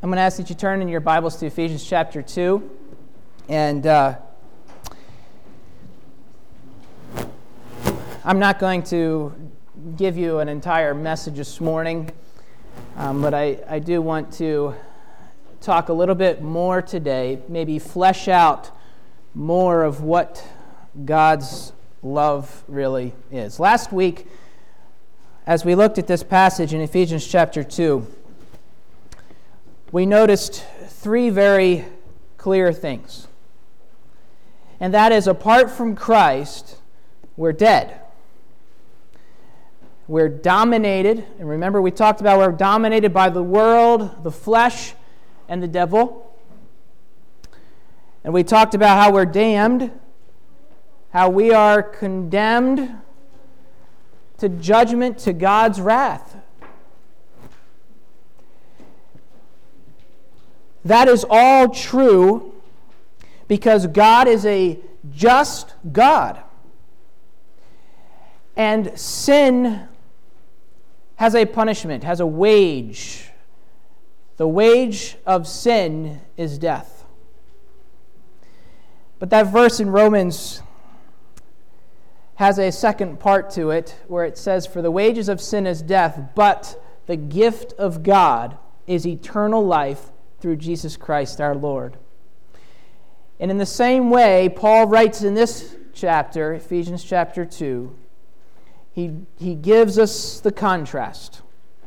I'm going to ask that you turn in your Bibles to Ephesians chapter 2. And I'm not going to give you an entire message this morning, but I do want to talk a little bit more today, maybe flesh out more of what God's love really is. Last week, as we looked at this passage in Ephesians chapter 2, we noticed three very clear things. And that is, apart from Christ, we're dead. We're dominated, and remember we talked about we're dominated by the world, the flesh, and the devil. And we talked about how we're damned, how we are condemned to judgment, to God's wrath. That is all true because God is a just God. And sin has a punishment, has a wage. The wage of sin is death. But that verse in Romans has a second part to it where it says, "For the wages of sin is death, but the gift of God is eternal life through Jesus Christ our Lord." And in the same way, Paul writes in this chapter, Ephesians chapter 2, he gives us the contrast.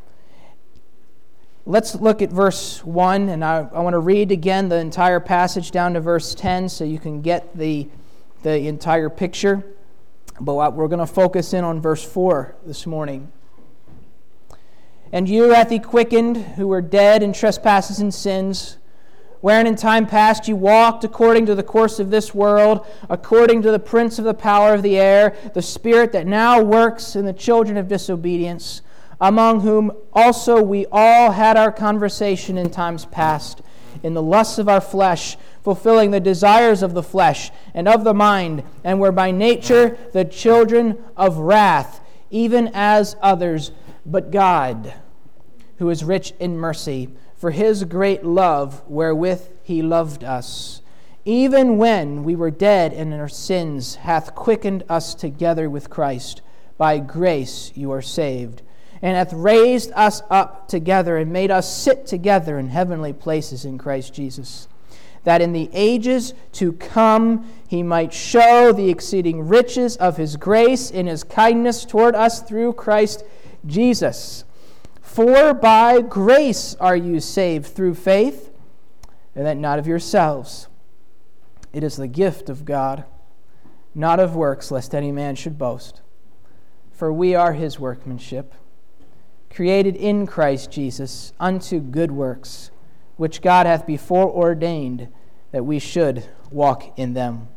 Let's look at verse 1, and I want to read again the entire passage down to verse 10 so you can get the entire picture. But we're going to focus in on verse 4 this morning. "And you hath he quickened, who were dead in trespasses and sins, wherein in time past you walked according to the course of this world, according to the prince of the power of the air, the spirit that now works in the children of disobedience, among whom also we all had our conversation in times past, in the lusts of our flesh, fulfilling the desires of the flesh and of the mind, and were by nature the children of wrath, even as others. But God, who is rich in mercy, for his great love wherewith he loved us, even when we were dead in our sins, hath quickened us together with Christ. By grace you are saved, and hath raised us up together and made us sit together in heavenly places in Christ Jesus, that in the ages to come he might show the exceeding riches of his grace in his kindness toward us through Christ Jesus. For by grace are you saved through faith, and that not of yourselves. It is the gift of God, not of works, lest any man should boast. For we are his workmanship, created in Christ Jesus unto good works, which God hath before ordained that we should walk in them."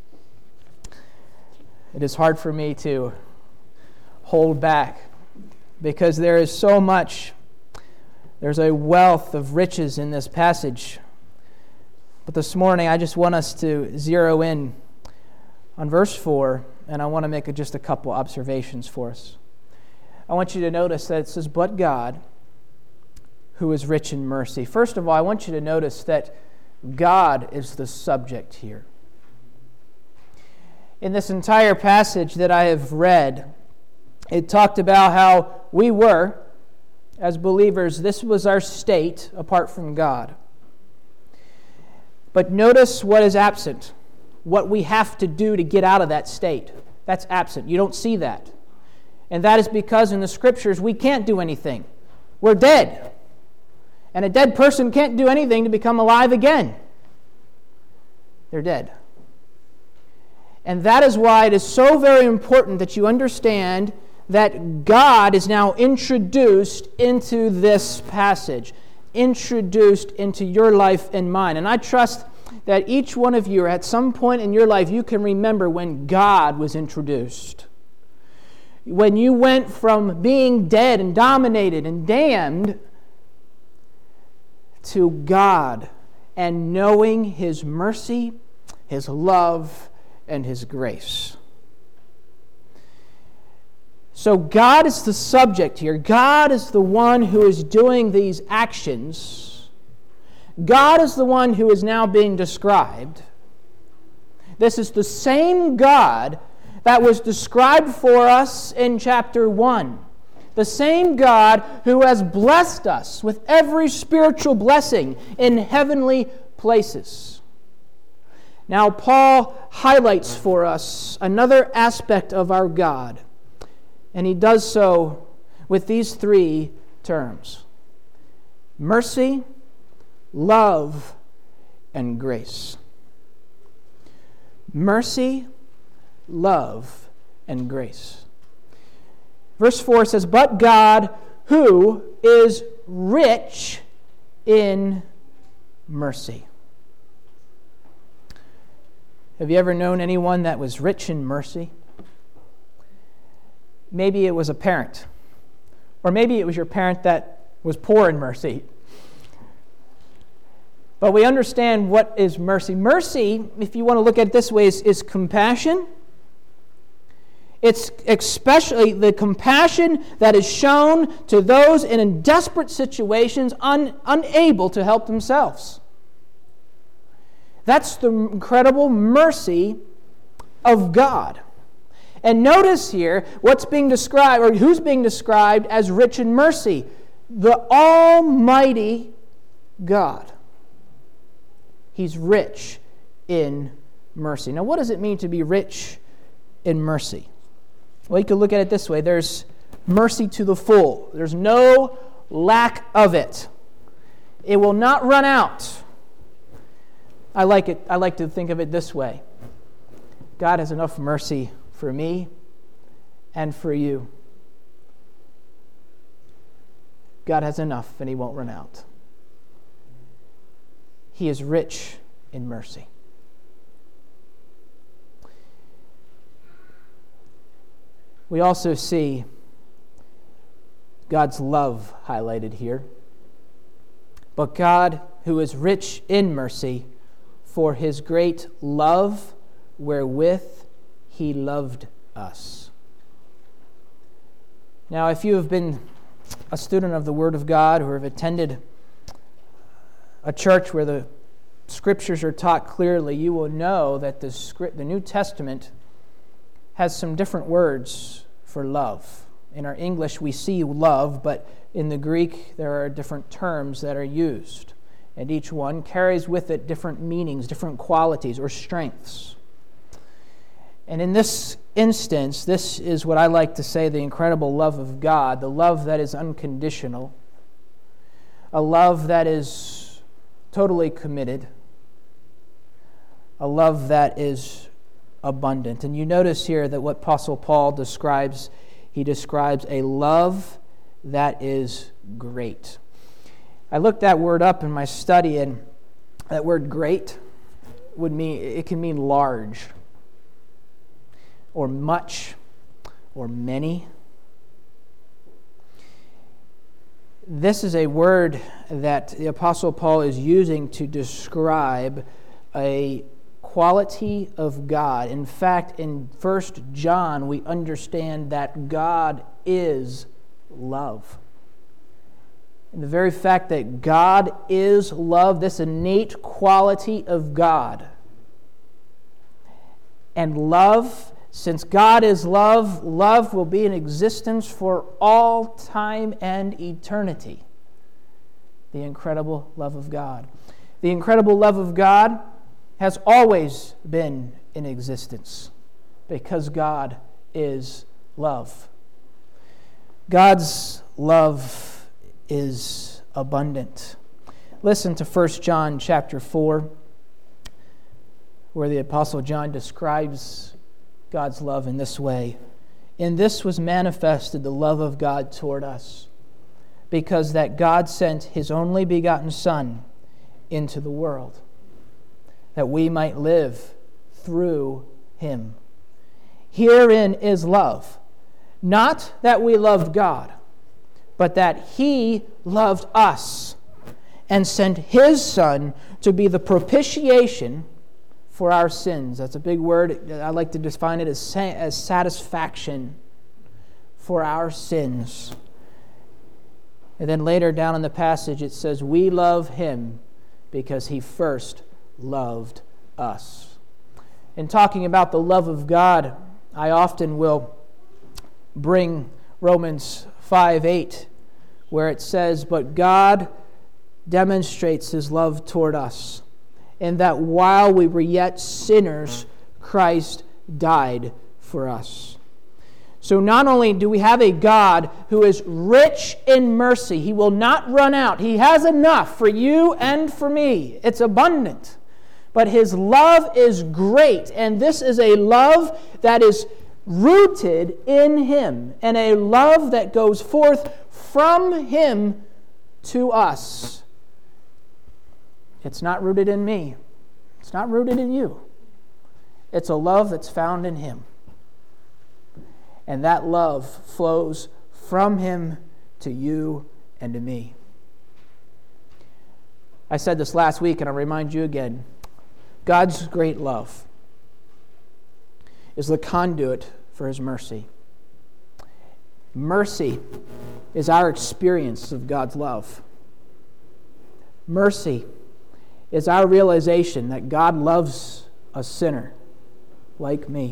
It is hard for me to hold back because there is so much, there's a wealth of riches in this passage. But this morning I just want us to zero in on verse 4, and I want to make just a couple observations for us. I want you to notice that it says, "But God, who is rich in mercy." First of all, I want you to notice that God is the subject here. In this entire passage that I have read, it talked about how we were, as believers, this was our state apart from God. But notice what is absent, what we have to do to get out of that state. That's absent. You don't see that. And that is because in the Scriptures we can't do anything. We're dead. And a dead person can't do anything to become alive again. They're dead. And that is why it is so very important that you understand that God is now introduced into this passage, introduced into your life and mine. And I trust that each one of you, at some point in your life, you can remember when God was introduced. When you went from being dead and dominated and damned to God and knowing his mercy, his love, and his grace. So God is the subject here. God is the one who is doing these actions. God is the one who is now being described. This is the same God that was described for us in chapter 1. The same God who has blessed us with every spiritual blessing in heavenly places. Now, Paul highlights for us another aspect of our God, and he does so with these three terms: mercy, love, and grace. Mercy, love, and grace. Verse 4 says, "But God, who is rich in mercy." Have you ever known anyone that was rich in mercy? Maybe it was a parent. Or maybe it was your parent that was poor in mercy. But we understand what is mercy. Mercy, if you want to look at it this way, is compassion. It's especially the compassion that is shown to those in desperate situations, unable to help themselves. That's the incredible mercy of God. And notice here what's being described, or who's being described as rich in mercy: the Almighty God. He's rich in mercy. Now, what does it mean to be rich in mercy? Well, you can look at it this way. There's mercy to the full. There's no lack of it. It will not run out. I like to think of it this way. God has enough mercy for me and for you. God has enough, and He won't run out. He is rich in mercy. We also see God's love highlighted here. But God, who is rich in mercy, for His great love wherewith He loved us. Now, if you have been a student of the Word of God or have attended a church where the Scriptures are taught clearly, you will know that the New Testament has some different words for love. In our English, we see love, but in the Greek, there are different terms that are used, and each one carries with it different meanings, different qualities or strengths. And in this instance, this is what I like to say the incredible love of God, the love that is unconditional, a love that is totally committed, a love that is abundant. And you notice here that what Apostle Paul describes, he describes a love that is great. I looked that word up in my study, and that word great can mean large, or much, or many. This is a word that the Apostle Paul is using to describe a quality of God. In fact, in 1 John, we understand that God is love. And the very fact that God is love, this innate quality of God. And love, since God is love, love will be in existence for all time and eternity. The incredible love of God. The incredible love of God has always been in existence because God is love. God's love is abundant. Listen to 1 John chapter 4, where the Apostle John describes God's love in this way. "In this was manifested the love of God toward us, because that God sent His only begotten Son into the world, that we might live through Him. Herein is love, not that we loved God, but that He loved us and sent His Son to be the propitiation for our sins." That's a big word. I like to define it as satisfaction for our sins. And then later down in the passage it says, "We love Him because he first loved us. In talking about the love of God, I often will bring Romans 5:8, where it says, "But God demonstrates his love toward us, in that while we were yet sinners, Christ died for us." So not only do we have a God who is rich in mercy, he will not run out. He has enough for you and for me. It's abundant. But his love is great, and this is a love that is rooted in him, and a love that goes forth from him to us. It's not rooted in me. It's not rooted in you. It's a love that's found in him. And that love flows from him to you and to me. I said this last week, and I'll remind you again. God's great love is the conduit for his mercy. Mercy is our experience of God's love. Mercy is our realization that God loves a sinner like me.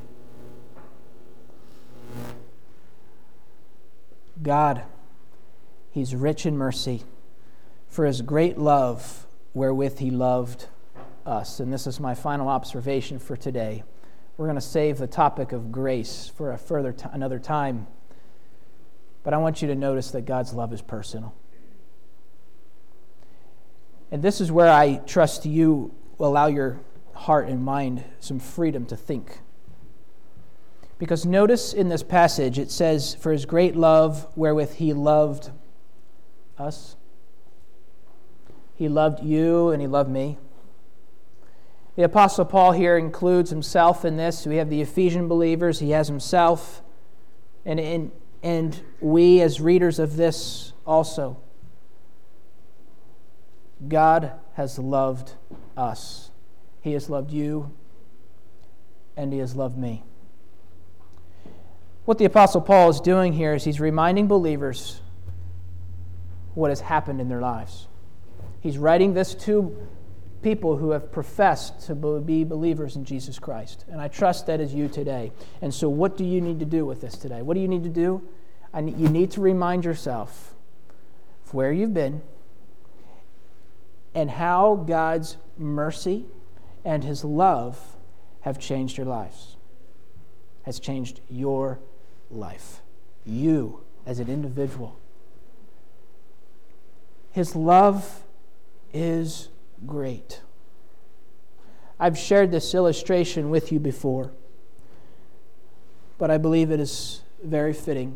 God, he's rich in mercy for his great love wherewith he loved us. And this is my final observation for today. We're going to save the topic of grace for another time. But I want you to notice that God's love is personal. And this is where I trust you will allow your heart and mind some freedom to think. Because notice in this passage it says, "For his great love wherewith he loved us." He loved you and he loved me. The Apostle Paul here includes himself in this. We have the Ephesian believers. He has himself. And we as readers of this also. God has loved us. He has loved you and he has loved me. What the Apostle Paul is doing here is he's reminding believers what has happened in their lives. He's writing this to people who have professed to be believers in Jesus Christ. And I trust that is you today. And so what do you need to do with this today? What do you need to do? You need to remind yourself of where you've been and how God's mercy and his love have changed your lives, has changed your life, you as an individual. His love is great. I've shared this illustration with you before, but I believe it is very fitting.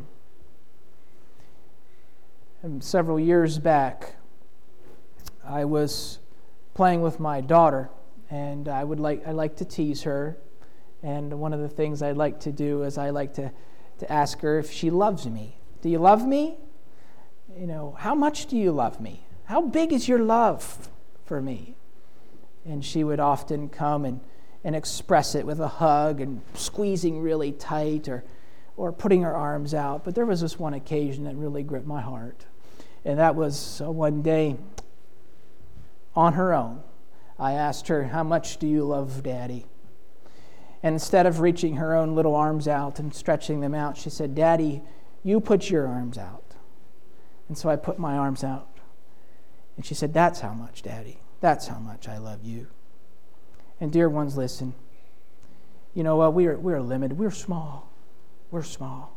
And several years back, I was playing with my daughter, and I like to tease her. And one of the things I like to do is I like to ask her if she loves me. Do you love me? You know, how much do you love me? How big is your love for me? And she would often come and express it with a hug and squeezing really tight or putting her arms out. But there was this one occasion that really gripped my heart. And that was one day on her own. I asked her, "How much do you love Daddy?" And instead of reaching her own little arms out and stretching them out, she said, "Daddy, you put your arms out." And so I put my arms out. And she said, "That's how much, Daddy. That's how much I love you." And dear ones, listen. You know what? We're limited. We're small. We're small.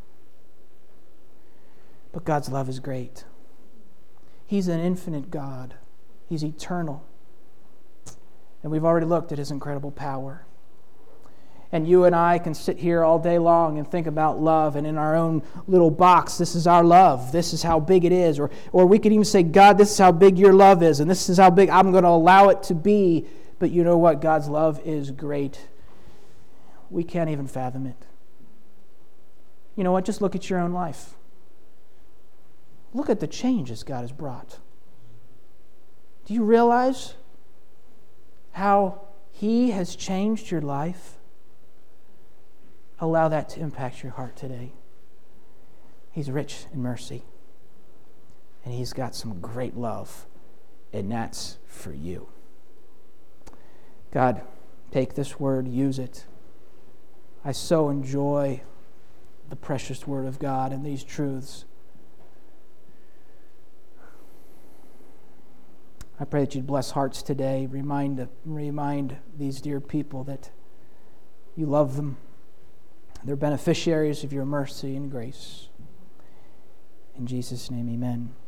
But God's love is great. He's an infinite God. He's eternal. And we've already looked at his incredible power. And you and I can sit here all day long and think about love, and in our own little box, this is our love. This is how big it is. Or we could even say, "God, this is how big your love is, and this is how big I'm going to allow it to be." But you know what? God's love is great. We can't even fathom it. You know what? Just look at your own life. Look at the changes God has brought. Do you realize how he has changed your life? Allow that to impact your heart today. He's rich in mercy. And he's got some great love and that's for you. God, take this word, use it. I so enjoy the precious word of God and these truths. I pray that you'd bless hearts today. Remind these dear people that you love them. They're beneficiaries of your mercy and grace. In Jesus' name, amen.